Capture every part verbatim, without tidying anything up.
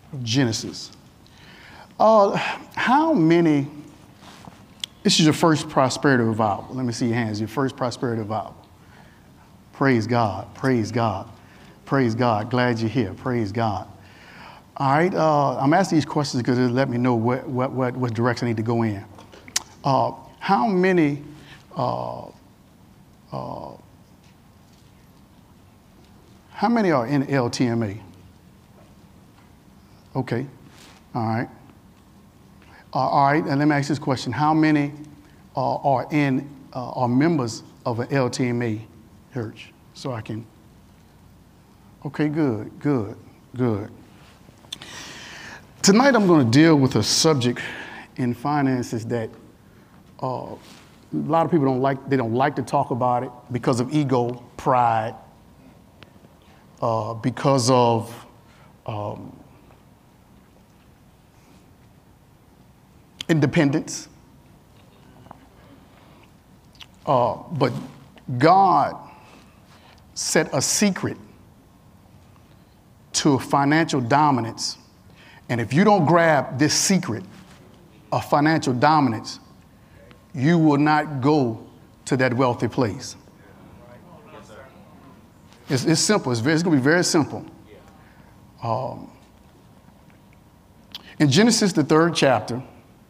Genesis. Uh, how many, this is your first prosperity revival. Let me see your hands, your first prosperity revival. Praise God, praise God, praise God. Glad you're here, praise God. All right, uh, I'm asking these questions because it'll let me know what, what, what, what direction I need to go in. Uh, how many, uh, uh, how many are in L T M A? Okay, all right. Uh, all right, and let me ask this question. How many uh, are in, uh, are members of an L T M A church? So I can, okay, good, good, good. Tonight I'm going to deal with a subject in finances that uh, a lot of people don't like, they don't like to talk about it because of ego, pride, uh, because of um, independence. Uh, but God set a secret to financial dominance. And if you don't grab this secret of financial dominance, you will not go to that wealthy place. It's, it's simple. It's, very, it's going to be very simple. Um, in Genesis, the third chapter,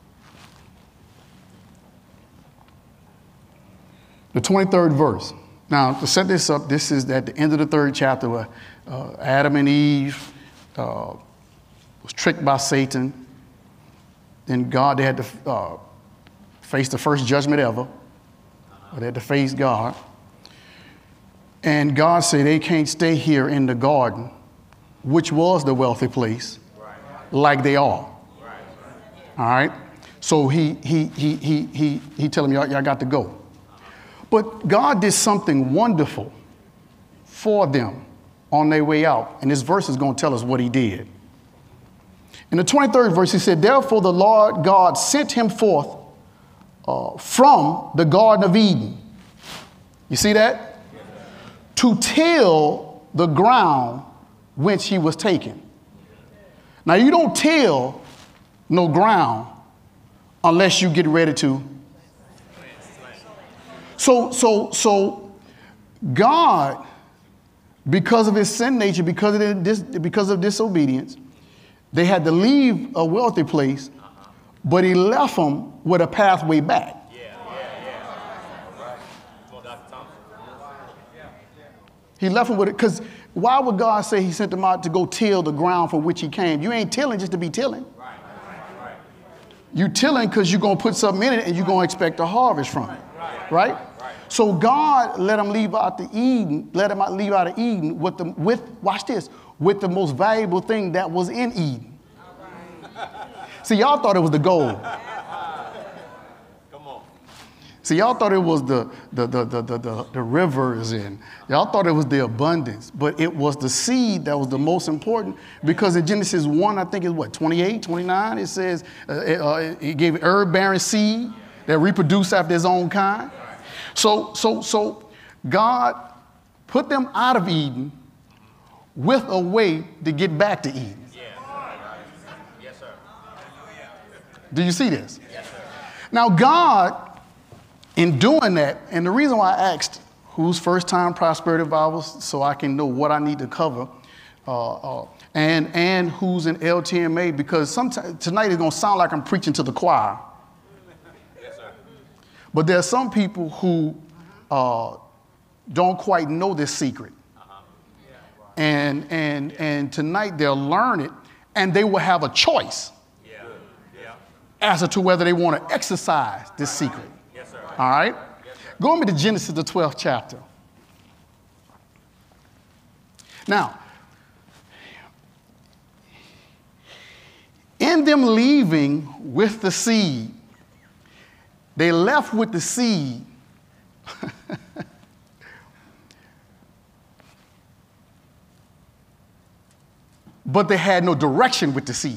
the twenty-third verse. Now, to set this up, this is at the end of the third chapter where uh, Adam and Eve uh, was tricked by Satan. Then God, they had to uh, face the first judgment ever. They had to face God. And God said they can't stay here in the garden, which was the wealthy place, like they are. All right? So he, he, he, he, he, he tell them, y'all, y'all got to go. But God did something wonderful for them on their way out. And this verse is going to tell us what he did. In the twenty-third verse, he said, therefore the Lord God sent him forth uh, from the Garden of Eden. You see that? To till the ground whence he was taken. Now, you don't till no ground unless you get ready to. So, so, so God, because of his sin nature, because of, this, because of disobedience, they had to leave a wealthy place, but he left them with a pathway back. He left them with it, because why would God say he sent them out to go till the ground from which he came? You ain't tilling just to be tilling. You tilling because you're going to put something in it and you're going to expect a harvest from it, right? So God let them leave out the Eden, let them leave out of Eden with the, with, watch this, with the most valuable thing that was in Eden. See, y'all thought it was the gold. Come on. See, y'all thought it was the, the, the, the, the, the, the rivers, and y'all thought it was the abundance, but it was the seed that was the most important, because in Genesis one, I think it's what, twenty-eight, twenty-nine, it says uh, it, uh, it gave herb-bearing seed that reproduced after his own kind. So, so, so God put them out of Eden with a way to get back to Eden. Yes, sir. Do you see this? Yes, sir. Now, God, in doing that, and the reason why I asked who's first-time prosperity revivals, so I can know what I need to cover, uh, uh, and and who's in L T M A, because sometimes tonight is going to sound like I'm preaching to the choir. But there are some people who uh, don't quite know this secret. Uh-huh. Yeah, right. And, and, and tonight they'll learn it, and they will have a choice yeah. Yeah. as to whether they want to exercise this secret. Yes, sir. All right? Yes, sir. Go with me to Genesis, the twelfth chapter. Now, in them leaving with the seed, they left with the seed. But they had no direction with the seed.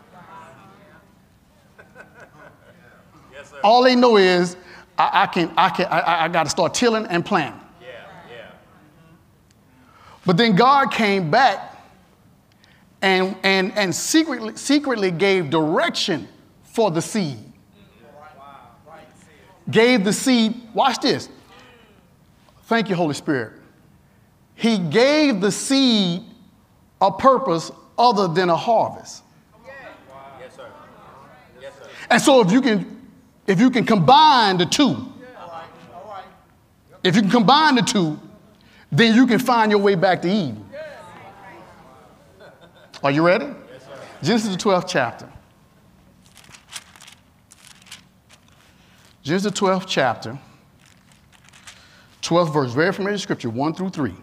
Yes, all they know is I, I can I can I, I got to start tilling and planting. Yeah, yeah. But then God came back and, and, and secretly, secretly gave direction for the seed. Gave the seed, watch this. Thank you, Holy Spirit. He gave the seed a purpose other than a harvest. Yes, sir. Yes, sir. And so if you can, if you can combine the two, if you can combine the two, then you can find your way back to Eden. Are you ready? Yes, sir. Genesis the twelfth chapter. Genesis the twelfth chapter, twelfth verse, very familiar scripture, one through three.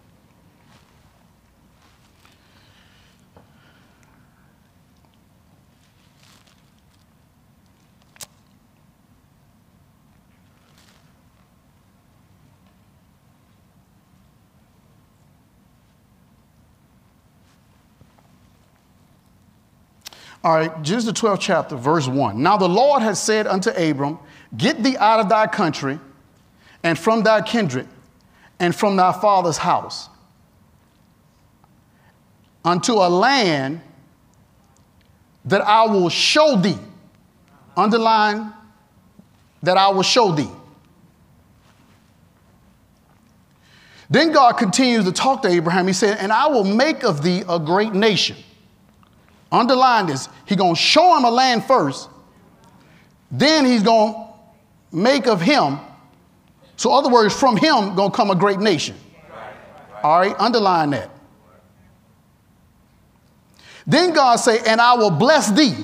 All right, Genesis the twelfth chapter, verse one. Now the Lord had said unto Abram, get thee out of thy country, and from thy kindred, and from thy father's house, unto a land that I will show thee. Underline that I will show thee. Then God continues to talk to Abraham. He said, and I will make of thee a great nation. Underline this. He's going to show him a land first. Then he's going to make of him. So, in other words, from him going to come a great nation. All right, underline that. Then God say, and I will bless thee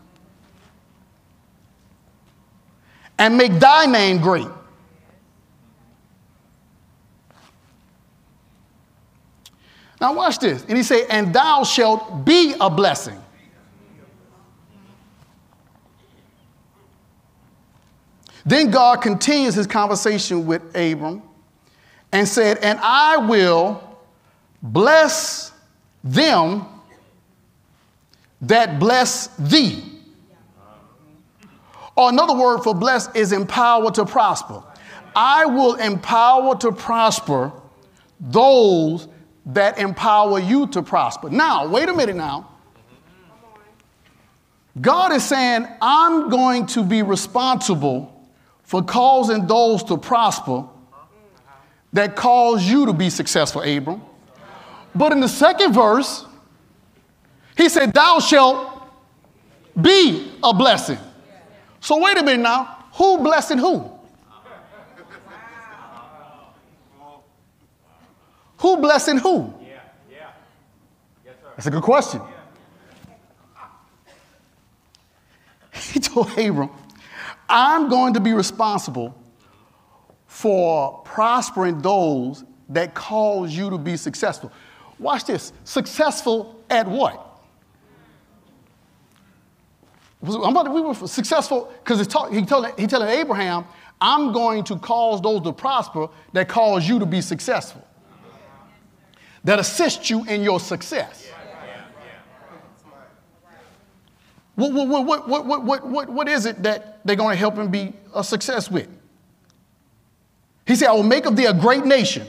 and make thy name great. Now watch this. And he said, and thou shalt be a blessing. Then God continues his conversation with Abram and said, and I will bless them that bless thee. Or another word for bless is empower to prosper. I will empower to prosper those that empower you to prosper. Now, wait a minute now. God is saying, I'm going to be responsible for causing those to prosper that cause you to be successful, Abram. But in the second verse, he said, thou shalt be a blessing. So wait a minute now. Who blessing who? Who blessing who? Yeah, yeah. Yes, sir. That's a good question. He told Abram, I'm going to be responsible for prospering those that cause you to be successful. Watch this. Successful at what? I'm about to, we were successful because he told he telling Abraham, I'm going to cause those to prosper that cause you to be successful. That assist you in your success. What, what, what, what, what, what, what, what is it that they're going to help him be a success with? He said, I will make of thee a great nation,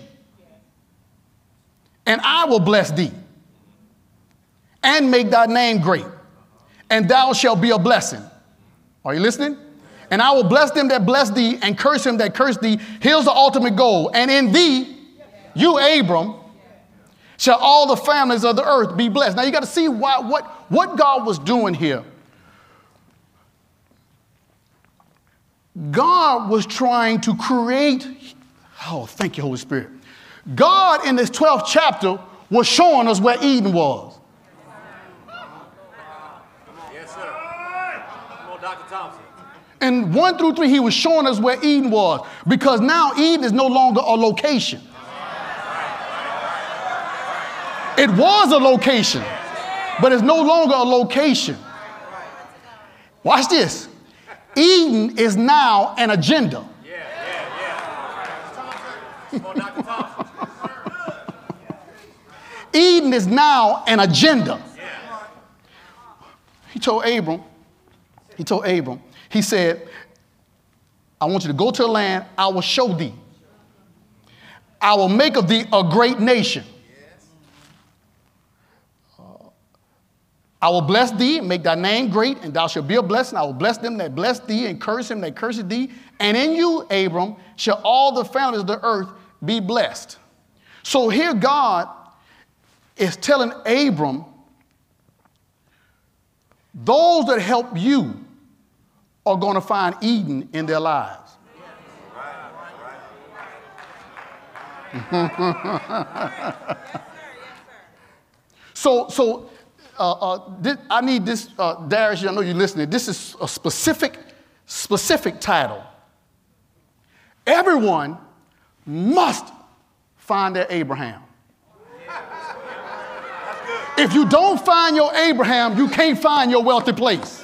and I will bless thee, and make thy name great, and thou shalt be a blessing. Are you listening? And I will bless them that bless thee, and curse them that curse thee. Here's the ultimate goal. And in thee, you, Abram, shall all the families of the earth be blessed. Now you got to see why, what, what God was doing here. God was trying to create, oh, thank you, Holy Spirit. God in this twelfth chapter was showing us where Eden was. Yes, sir. Come on, Doctor Thompson. In one through three, he was showing us where Eden was, because now Eden is no longer a location. It was a location, but it's no longer a location. Watch this. Eden is now an agenda. Yeah, yeah, yeah. Come on, Doctor Thompson. Eden is now an agenda. He told Abram, he told Abram, he said, I want you to go to a land I will show thee. I will make of thee a great nation. I will bless thee and make thy name great, and thou shalt be a blessing. I will bless them that bless thee, and curse him that curseth thee. And in you, Abram, shall all the families of the earth be blessed. So here God is telling Abram, those that help you are going to find Eden in their lives. so, so uh, uh, this, I need this, uh, Darius, I know you're listening. This is a specific, specific title. Everyone must find their Abraham. If you don't find your Abraham, you can't find your wealthy place.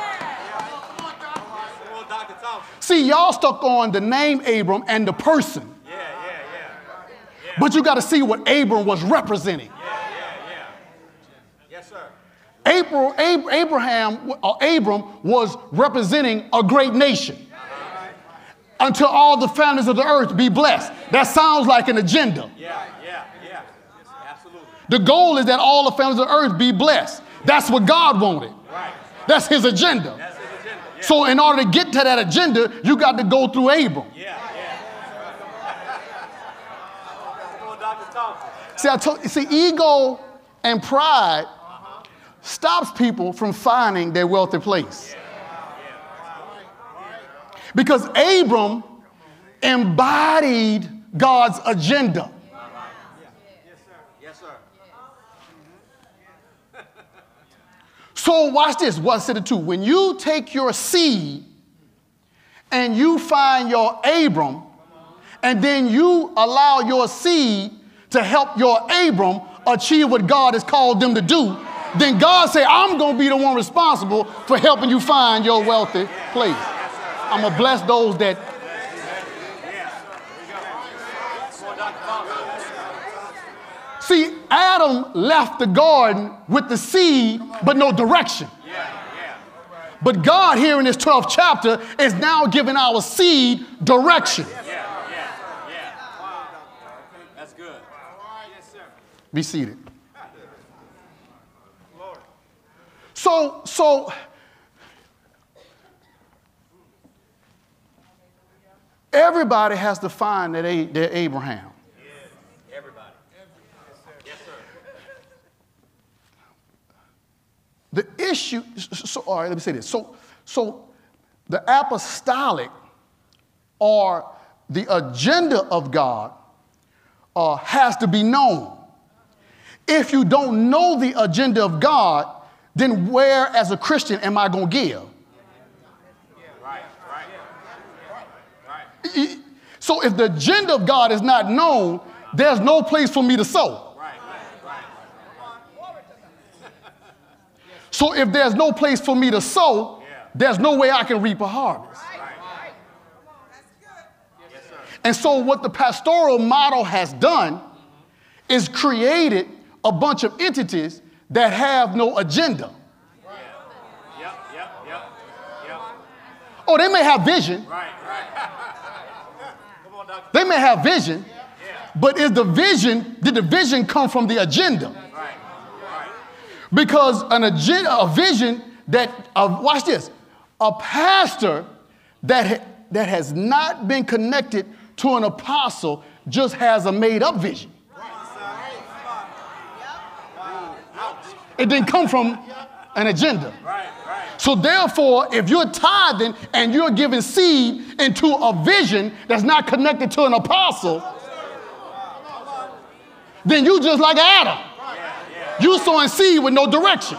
See, y'all stuck on the name Abram and the person. Yeah, yeah, yeah. yeah. But you got to see what Abram was representing. Yeah, yeah, yeah. Yes, sir. Abram, Ab- Abraham, or Abram was representing a great nation. Until all the families of the earth be blessed. That sounds like an agenda. Yeah, yeah, yeah. Absolutely. The goal is that all the families of the earth be blessed. That's what God wanted. Right. That's his agenda. That's his agenda. Yeah. So in order to get to that agenda, you got to go through Abram. Yeah, yeah. Come on, Doctor Thompson. See, I told, see, ego and pride uh-huh. stops people from finding their wealthy place. Yeah. Because Abram embodied God's agenda. Yes, sir. Yes, sir. So watch this. What's it two? When you take your seed and you find your Abram, and then you allow your seed to help your Abram achieve what God has called them to do, then God say, I'm going to be the one responsible for helping you find your wealthy place. I'm going to bless those that. See, Adam left the garden with the seed, but no direction. But God here in this twelfth chapter is now giving our seed direction. That's good. Yes, sir. Be seated. So, so. Everybody has to find that a, their Abraham. Yes. Everybody. Yes, sir. The issue, so, all right, let me say this. So, so the apostolic or the agenda of God uh, has to be known. If you don't know the agenda of God, then where as a Christian am I going to give? So if the agenda of God is not known, there's no place for me to sow. Right, right, right. So if there's no place for me to sow, there's no way I can reap a harvest. And so what the pastoral model has done is created a bunch of entities that have no agenda. Yep, yep, yep, yep. Oh, they may have vision. Right, right. Come on, Doctor. They may have vision, but is the vision, did the vision come from the agenda? Right, right. Because an agenda, a vision that, uh, watch this, a pastor that, ha- that has not been connected to an apostle just has a made-up vision. It didn't come from an agenda. Right, right. So therefore, if you're tithing and you're giving seed into a vision that's not connected to an apostle, then you just like Adam. You sowing seed with no direction.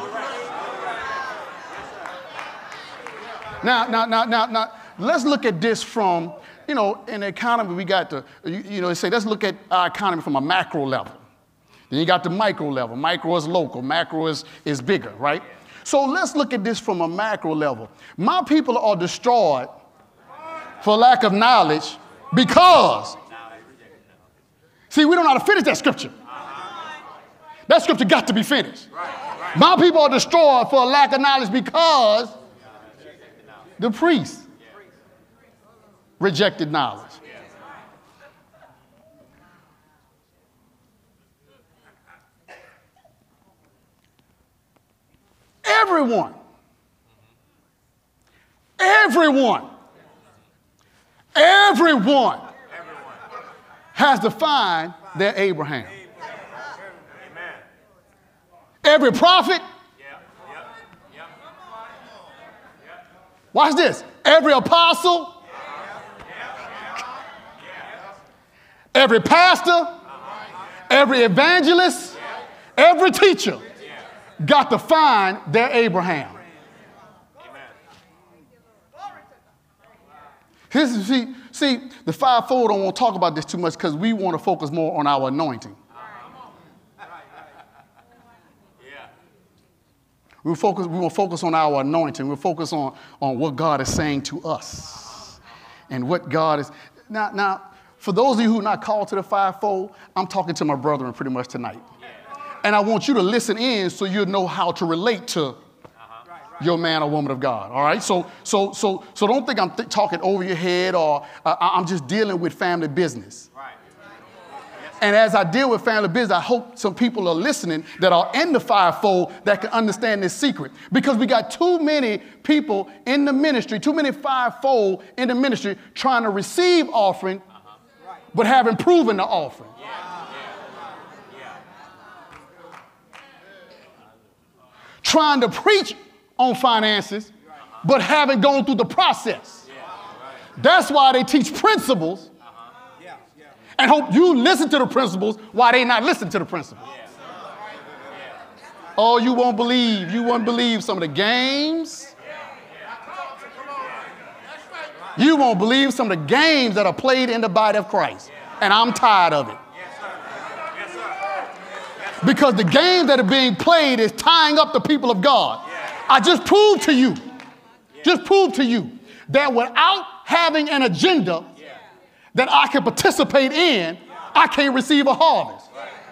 Now, now, now, now, now, let's look at this from, you know, in the economy, we got to, you, you know, they say, let's look at our economy from a macro level. Then you got the micro level. Micro is local. Macro is, is bigger, right? So let's look at this from a macro level. My people are destroyed for lack of knowledge because, see, we don't know how to finish that scripture. That scripture got to be finished. My people are destroyed for a lack of knowledge because the priests rejected knowledge. everyone, everyone, everyone has to find their Abraham. Every prophet, watch this, every apostle, every pastor, every evangelist, every teacher got to find their Abraham. Here's, see, see, the fivefold don't want to talk about this too much because we want to focus more on our anointing. We focus, we will focus on our anointing. We'll focus on, on what God is saying to us and what God is. Now, now, for those of you who are not called to the fivefold, I'm talking to my brethren pretty much tonight. And I want you to listen in so you'll know how to relate to your man or woman of God. All right? So, so, so, so don't think I'm th- talking over your head or uh, I'm just dealing with family business. And as I deal with family business, I hope some people are listening that are in the fivefold that can understand this secret. Because we got too many people in the ministry, too many fivefold in the ministry trying to receive offering, uh-huh. right. but haven't proven the offering. Yeah. Yeah. Yeah. Trying to preach on finances, uh-huh. but haven't gone through the process. Yeah. Right. That's why they teach principles. And hope you listen to the principles while they not listen to the principles. Yeah. Yeah. Oh, you won't believe. You won't believe some of the games. You won't believe some of the games that are played in the body of Christ. And I'm tired of it. Because the games that are being played is tying up the people of God. I just proved to you, just proved to you that without having an agenda that I can participate in, I can't receive a harvest.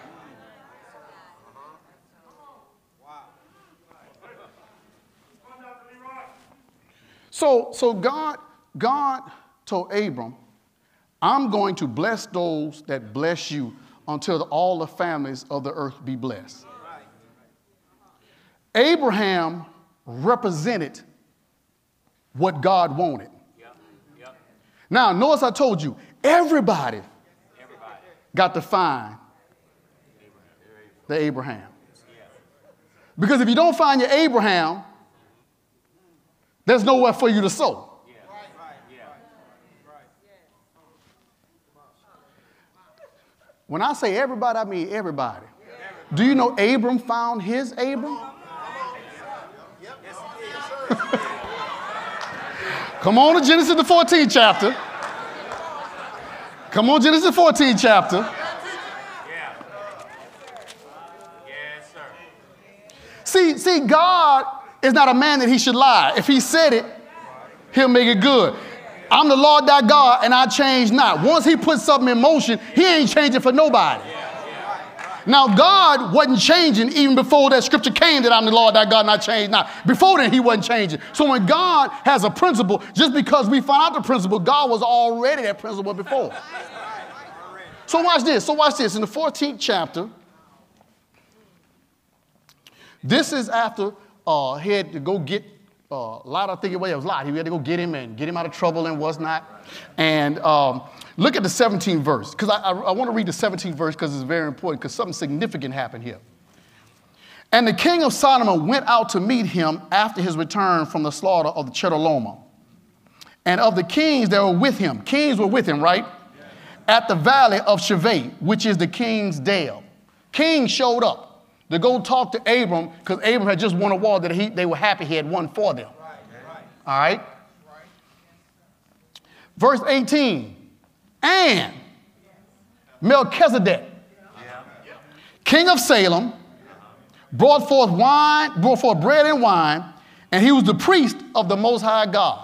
So, so God, God told Abram, I'm going to bless those that bless you until all the families of the earth be blessed. Abraham represented what God wanted. Now, notice I told you, everybody, everybody. got to find the Abraham. Because if you don't find your Abraham, there's nowhere for you to sow. When I say everybody, I mean everybody. Do you know Abram found his Abram? Come on to Genesis the fourteenth chapter. Come on, Genesis fourteenth chapter. Yeah. Yes, sir. See, see, God is not a man that he should lie. If he said it, he'll make it good. I'm the Lord thy God, and I change not. Once he puts something in motion, he ain't changing for nobody. Now, God wasn't changing even before that scripture came that I'm the Lord thy God and I change not. Before then, he wasn't changing. So when God has a principle, just because we find out the principle, God was already that principle before. So watch this. So watch this. In the fourteenth chapter, this is after uh, he had to go get uh, Lot. I think it was Lot. He had to go get him and get him out of trouble and what's not. And um, look at the seventeenth verse, because I, I, I want to read the seventeenth verse because it's very important, because something significant happened here. And the king of Sodom went out to meet him after his return from the slaughter of the Chedorlaomer, and of the kings that were with him. Kings were with him, right? Yeah. At the valley of Shaveh, which is the king's dale. Kings showed up to go talk to Abram, because Abram had just won a war that he, they were happy he had won for them. Right. Right. All right? Right. Verse eighteen. And Melchizedek, king of Salem, brought forth wine, brought forth bread and wine, and he was the priest of the Most High God.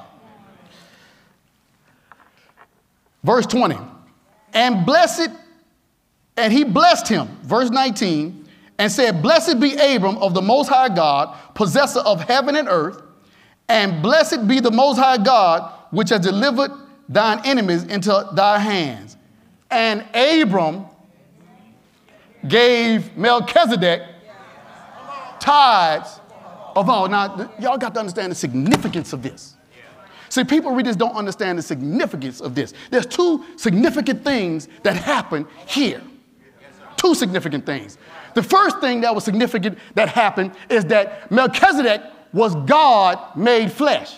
Verse twenty. And blessed, and he blessed him, verse nineteen, and said, Blessed be Abram of the Most High God, possessor of heaven and earth, and blessed be the Most High God, which has delivered thine enemies into thy hands. And Abram gave Melchizedek tithes of all. Now, y'all got to understand the significance of this. See, people read this don't understand the significance of this. There's two significant things that happen here. Two significant things. The first thing that was significant that happened is that Melchizedek was God made flesh.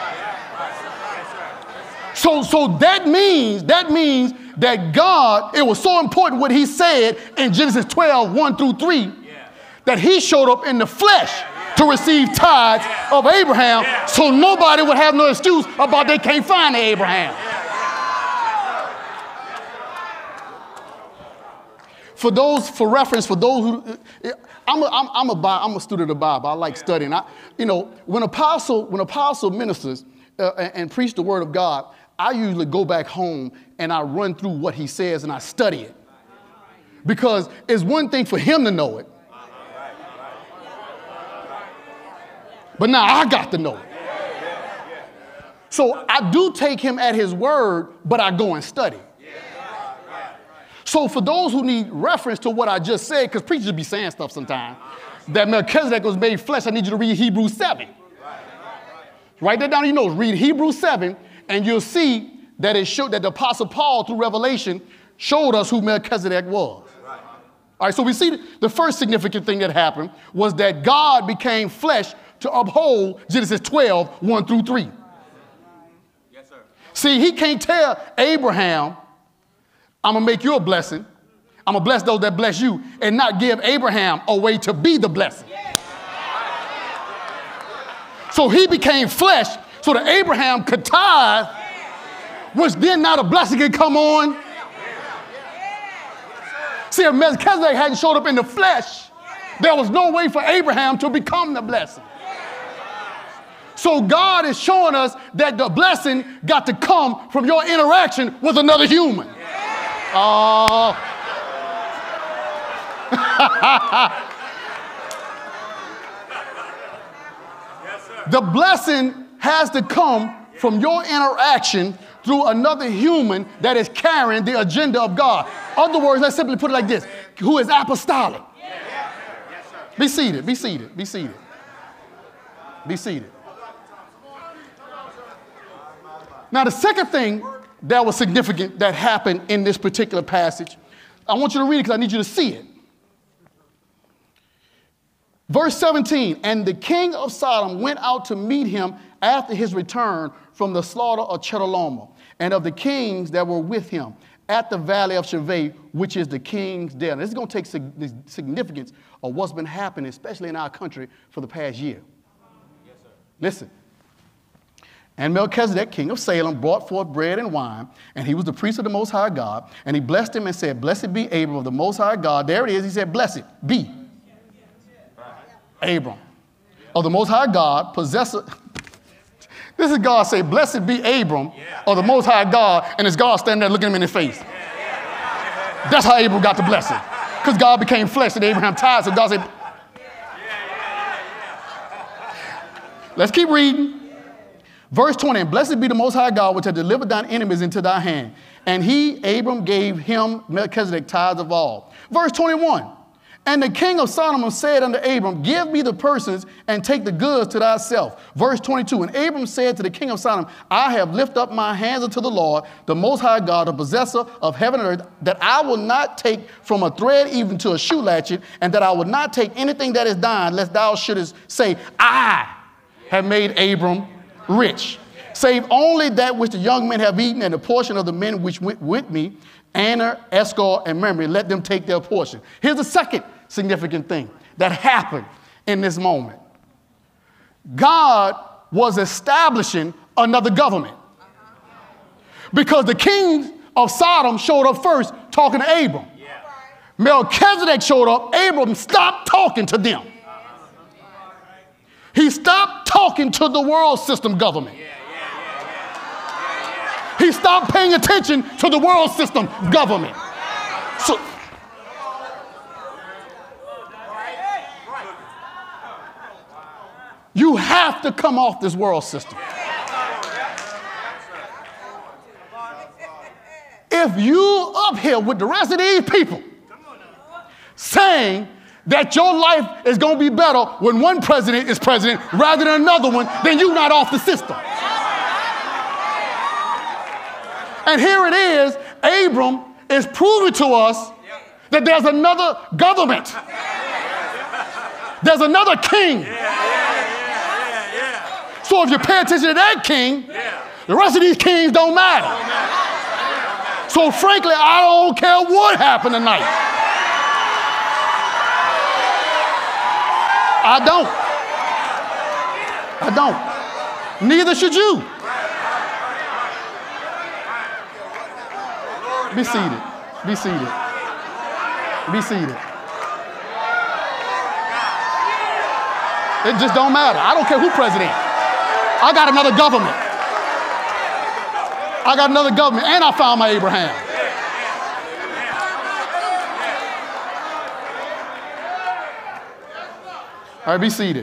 So, so that means, that means that God, it was so important what he said in Genesis twelve, one through three, that he showed up in the flesh to receive tithes of Abraham, so nobody would have no excuse about they can't find Abraham. For those, for reference, for those who, I'm a, I'm, I'm a, I'm a student of the Bible. I like studying. I, you know, when apostle, when apostle ministers uh, and, and preach the word of God, I usually go back home and I run through what he says and I study it. Because it's one thing for him to know it, but now I got to know it. So I do take him at his word, but I go and study. So for those who need reference to what I just said, because preachers be saying stuff sometimes, that Melchizedek was made flesh, I need you to read Hebrews seven. Write that down in your notes. Read Hebrews seven, and you'll see that it showed that the Apostle Paul, through Revelation, showed us who Melchizedek was. All right, so we see the first significant thing that happened was that God became flesh to uphold Genesis twelve, one through three. Yes, sir. See, he can't tell Abraham, I'm going to make you a blessing. I'm going to bless those that bless you, and not give Abraham a way to be the blessing. So he became flesh so that Abraham could tithe, which then now the blessing could come on. See, if Melchizedek hadn't showed up in the flesh, there was no way for Abraham to become the blessing. So God is showing us that the blessing got to come from your interaction with another human. Oh. The blessing has to come from your interaction through another human that is carrying the agenda of God. In other words, let's simply put it like this: who is apostolic. Be seated, be seated, be seated. Be seated. Now, the second thing that was significant that happened in this particular passage, I want you to read it because I need you to see it. Verse seventeen, and the king of Sodom went out to meet him after his return from the slaughter of Chedorlaomer, and of the kings that were with him at the valley of Shaveh, which is the king's dale. This is going to take sig- significance of what's been happening, especially in our country, for the past year. Yes, sir. Listen. And Melchizedek, king of Salem, brought forth bread and wine, and he was the priest of the Most High God. And he blessed him and said, blessed be Abram of the Most High God. There it is. He said, blessed be Abram of the Most High God, possessor. This is God say, blessed be Abram of the Most High God, and it's God standing there looking him in the face. That's how Abram got the blessing, because God became flesh and Abraham tithed. So God said, let's keep reading. Verse twenty, and blessed be the Most High God, which hath delivered thine enemies into thy hand. And he, Abram, gave him Melchizedek tithes of all. Verse twenty-one, and the king of Sodom said unto Abram, give me the persons and take the goods to thyself. Verse twenty-two, and Abram said to the king of Sodom, I have lifted up my hands unto the Lord, the Most High God, the possessor of heaven and earth, that I will not take from a thread even to a shoe latchet, and that I will not take anything that is thine, lest thou shouldest say, I have made Abram rich, save only that which the young men have eaten, and the portion of the men which went with me, Aner, Eshcol, and Mamre, let them take their portion. Here's the second significant thing that happened in this moment. God was establishing another government, because the king of Sodom showed up first talking to Abram. Melchizedek showed up. Abram stopped talking to them. He stopped talking to the world system government. He stopped paying attention to the world system government. So, you have to come off this world system. If you up here with the rest of these people saying that your life is going to be better when one president is president rather than another one, then you're not off the system. And here it is, Abram is proving to us that there's another government. There's another king. So if you pay attention to that king, the rest of these kings don't matter. So frankly, I don't care what happened tonight. I don't. I don't. Neither should you. Be seated. Be seated. Be seated. It just don't matter. I don't care who president. I got another government. I got another government, and I found my Abraham. All right, be seated.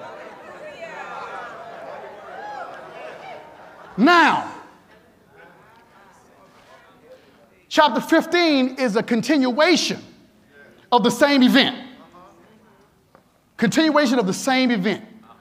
Now, chapter fifteen is a continuation of the same event. Continuation of the same event.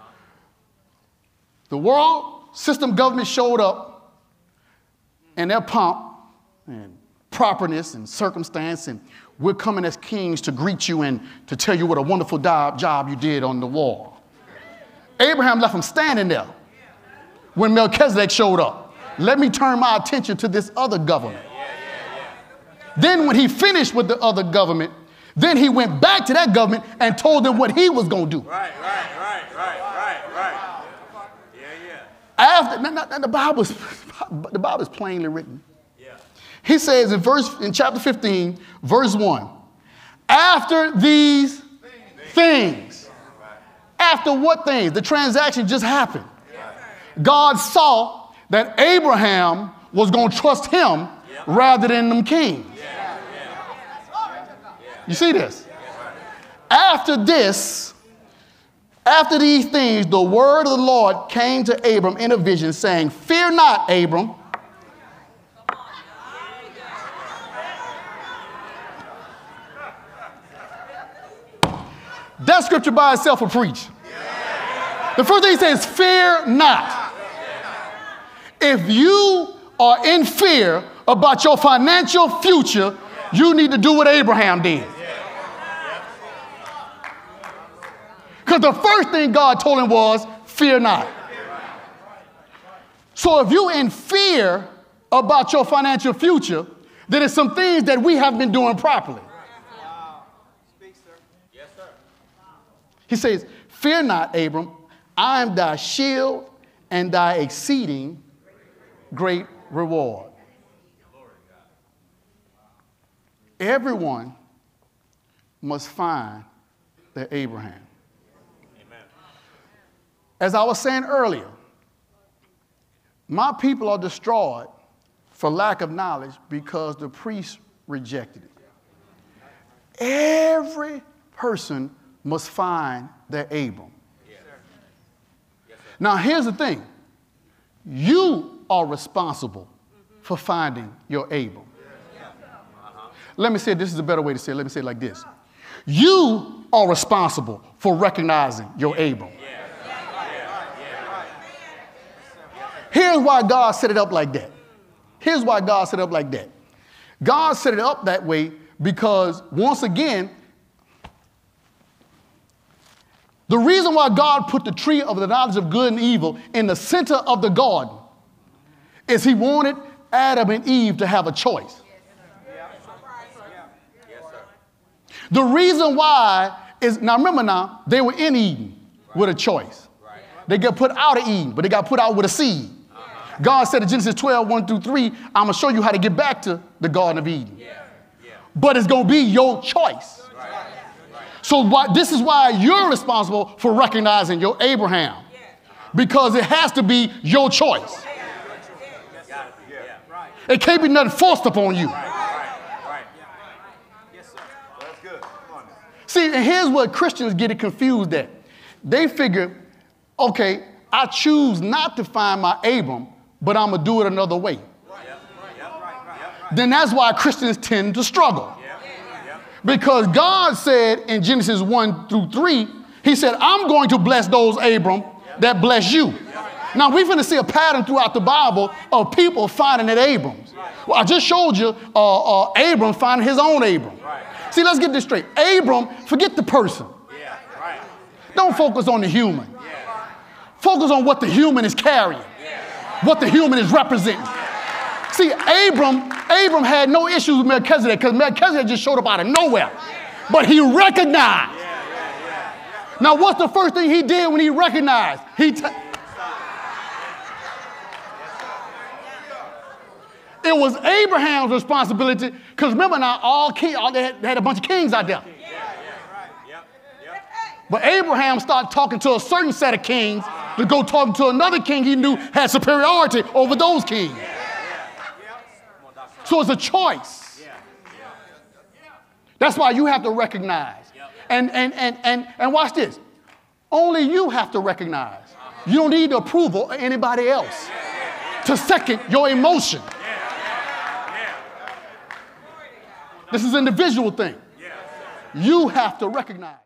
The world system government showed up and their pomp and properness and circumstance, and we're coming as kings to greet you and to tell you what a wonderful job, job you did on the wall. Abraham left him standing there when Melchizedek showed up. Let me turn my attention to this other government. Then when he finished with the other government, then he went back to that government and told them what he was going to do. Right, right, right, right, right, right. Yeah, yeah. After, now, now, the Bible is, the Bible is plainly written. Yeah. He says in verse in chapter fifteen, verse one, after these things, things. After what things? The transaction just happened. God saw that Abraham was going to trust him rather than them kings. You see this? After this, after these things, the word of the Lord came to Abram in a vision, saying, fear not, Abram. That scripture by itself will preach. The first thing he says, fear not. If you are in fear about your financial future, you need to do what Abraham did. Because the first thing God told him was, fear not. So if you're in fear about your financial future, then there's some things that we haven't been doing properly. He says, fear not, Abram, I am thy shield and thy exceeding great reward. Everyone must find their Abraham. Amen. As I was saying earlier, my people are destroyed for lack of knowledge because the priests rejected it. Every person must find their Abram. Yes, sir. Yes, sir. Now, here's the thing. You are responsible for finding your Abram. Let me say it, this is a better way to say it. Let me say it like this. You are responsible for recognizing your Abram. Here's why God set it up like that. Here's why God set it up like that. God set it up that way because, once again, the reason why God put the tree of the knowledge of good and evil in the center of the garden is he wanted Adam and Eve to have a choice. The reason why is, now remember now, they were in Eden with a choice. They got put out of Eden, but they got put out with a seed. God said in Genesis twelve, one through three, I'm going to show you how to get back to the Garden of Eden. But it's going to be your choice. So why, this is why you're responsible for recognizing your Abraham. Because it has to be your choice. It can't be nothing forced upon you. See, and here's what Christians get it confused at. They figure, okay, I choose not to find my Abram, but I'm going to do it another way. Then that's why Christians tend to struggle. Because God said in Genesis one through three, he said, I'm going to bless those, Abram, that bless you. Now, we're going to see a pattern throughout the Bible of people finding that Abrams. Well, I just showed you uh, uh, Abram finding his own Abram. See, let's get this straight. Abram, forget the person. Don't focus on the human. Focus on what the human is carrying, what the human is representing. See, Abram, Abram had no issues with Melchizedek because Melchizedek just showed up out of nowhere. But he recognized. Now, what's the first thing he did when he recognized? He t- It was Abraham's responsibility, because remember now, all king, all, they, had, they had a bunch of kings out there. But Abraham started talking to a certain set of kings to go talking to another king he knew had superiority over those kings. So it's a choice. That's why you have to recognize. And, and, and, and, and watch this. Only you have to recognize. You don't need the approval of anybody else to second your emotion. This is an individual thing. You have to recognize.